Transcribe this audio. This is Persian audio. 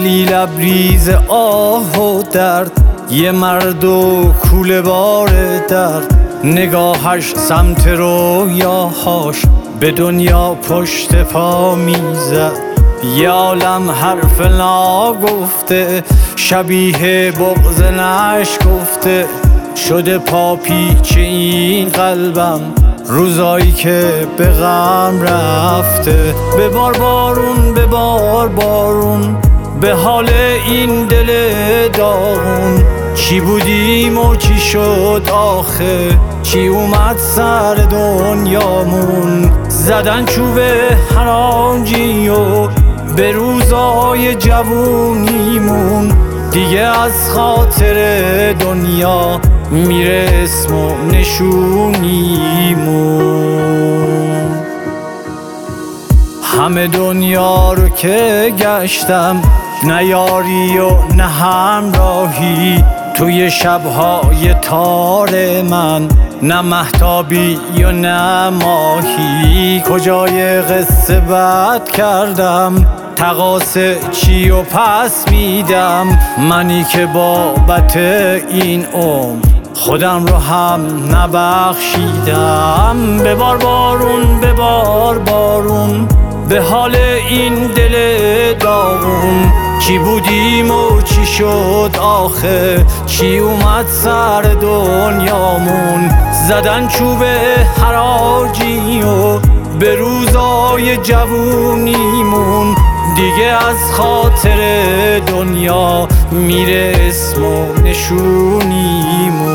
دلی لبریز آه و درد، یه مرد و کوله بار درد، نگاهش سمت رویاهاش به دنیا پشت پا میزد. یه عالم حرف ناگفته شبیه بغض نشکفته، شده پاپیچ این قلبم روزایی که به غم رفته. ببار بارون ببار بارون به حال این دل داغون، چی بودیم و چی شد آخه، چی اومد سر دنیامون. زدن چوب هرانجی و به روزای جوونیمون، دیگه از خاطر دنیا میره اسم و نشونیمون. همه دنیا رو که گشتم، نه یاری و نه همراهی، توی شبهای تار من نه مهتابی و نه ماهی. کجای قصه بد کردم، تقاصه چی و پس میدم، منی که بابت این عمر خودم رو هم نبخشیدم. ببار بارون ببار بارون به حال این دل داغون، چی بودیم و چی شد آخه، چی اومد سر دنیامون. زدن چوب حراجی و به روزای جوونیمون، دیگه از خاطر دنیا میره اسم و نشونیمون.